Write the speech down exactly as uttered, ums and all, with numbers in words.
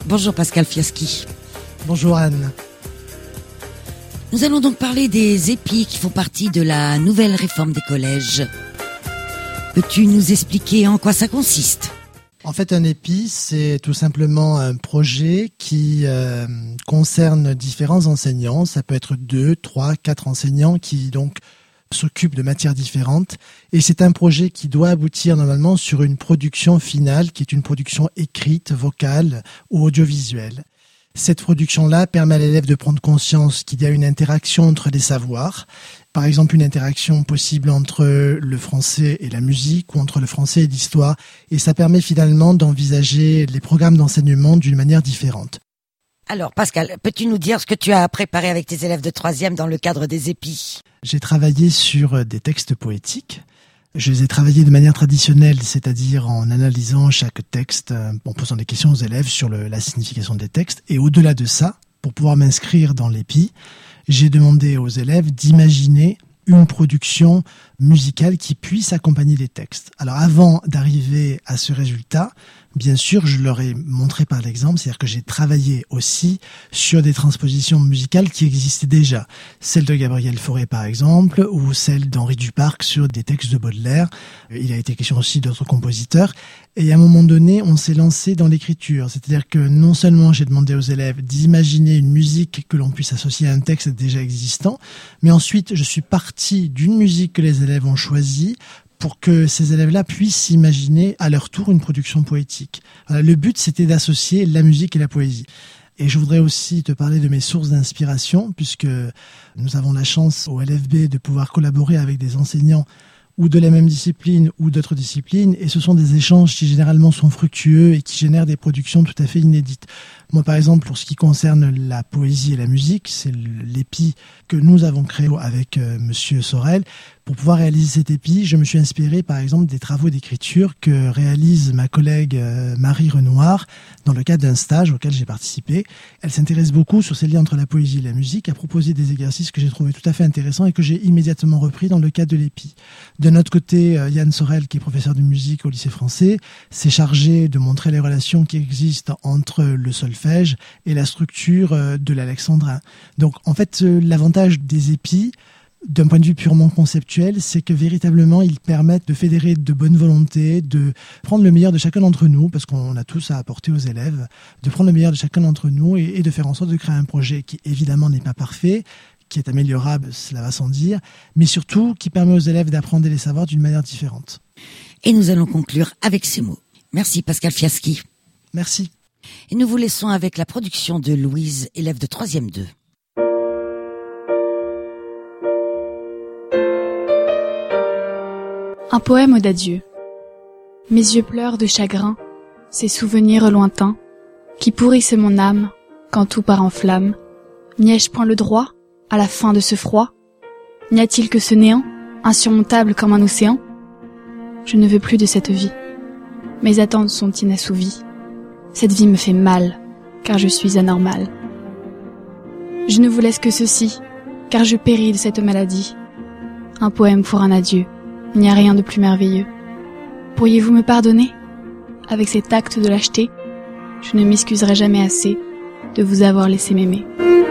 Bonjour Pascal Fiaschi. Bonjour Anne. Nous allons donc parler des épis qui font partie de la nouvelle réforme des collèges. Peux-tu nous expliquer en quoi ça consiste ? En fait, un épi, c'est tout simplement un projet qui euh, concerne différents enseignants. Ça peut être deux, trois, quatre enseignants qui donc s'occupent de matières différentes. Et c'est un projet qui doit aboutir normalement sur une production finale, qui est une production écrite, vocale ou audiovisuelle. Cette production-là permet à l'élève de prendre conscience qu'il y a une interaction entre les savoirs. Par exemple, une interaction possible entre le français et la musique ou entre le français et l'histoire. Et ça permet finalement d'envisager les programmes d'enseignement d'une manière différente. Alors Pascal, peux-tu nous dire ce que tu as préparé avec tes élèves de troisième dans le cadre des épis ? J'ai travaillé sur des textes poétiques. Je les ai travaillés de manière traditionnelle, c'est-à-dire en analysant chaque texte, en posant des questions aux élèves sur le, la signification des textes. Et au-delà de ça, pour pouvoir m'inscrire dans l'épi, j'ai demandé aux élèves d'imaginer une production musicale qui puisse accompagner les textes. Alors avant d'arriver à ce résultat, bien sûr, je leur ai montré par l'exemple, c'est-à-dire que j'ai travaillé aussi sur des transpositions musicales qui existaient déjà. Celle de Gabriel Fauré par exemple, ou celle d'Henri Duparc sur des textes de Baudelaire. Il a été question aussi d'autres compositeurs. Et à un moment donné, on s'est lancé dans l'écriture. C'est-à-dire que non seulement j'ai demandé aux élèves d'imaginer une musique que l'on puisse associer à un texte déjà existant, mais ensuite je suis parti d'une musique que les élèves ont choisie pour que ces élèves-là puissent imaginer à leur tour une production poétique. Voilà, le but, c'était d'associer la musique et la poésie. Et je voudrais aussi te parler de mes sources d'inspiration, puisque nous avons la chance au L F B de pouvoir collaborer avec des enseignants ou de la même discipline ou d'autres disciplines, et ce sont des échanges qui généralement sont fructueux et qui génèrent des productions tout à fait inédites. Moi, par exemple, pour ce qui concerne la poésie et la musique, c'est l'épi que nous avons créé avec euh, Monsieur Sorel. Pour pouvoir réaliser cet épi, je me suis inspiré, par exemple, des travaux d'écriture que réalise ma collègue euh, Marie Renoir dans le cadre d'un stage auquel j'ai participé. Elle s'intéresse beaucoup sur ces liens entre la poésie et la musique, a proposé des exercices que j'ai trouvés tout à fait intéressants et que j'ai immédiatement repris dans le cadre de l'épi. De notre côté, euh, Yann Sorel, qui est professeur de musique au lycée français, s'est chargé de montrer les relations qui existent entre le solfège et la structure de l'alexandrin. Donc en fait, l'avantage des épis, d'un point de vue purement conceptuel, c'est que véritablement ils permettent de fédérer de bonne volonté, de prendre le meilleur de chacun d'entre nous, parce qu'on a tous à apporter aux élèves, de prendre le meilleur de chacun d'entre nous et, et de faire en sorte de créer un projet qui évidemment n'est pas parfait, qui est améliorable, cela va sans dire, mais surtout qui permet aux élèves d'apprendre et les savoirs d'une manière différente. Et nous allons conclure avec ces mots. Merci Pascal Fiaschi. Merci. Et nous vous laissons avec la production de Louise, élève de troisième deux. Un poème d'adieu. Mes yeux pleurent de chagrin, ces souvenirs lointains, qui pourrissent mon âme, quand tout part en flammes. N'y ai-je point le droit, à la fin de ce froid? N'y a-t-il que ce néant, insurmontable comme un océan? Je ne veux plus de cette vie. Mes attentes sont inassouvies. Cette vie me fait mal, car je suis anormale. Je ne vous laisse que ceci, car je péris de cette maladie. Un poème pour un adieu, il n'y a rien de plus merveilleux. Pourriez-vous me pardonner? Avec cet acte de lâcheté, je ne m'excuserai jamais assez de vous avoir laissé m'aimer.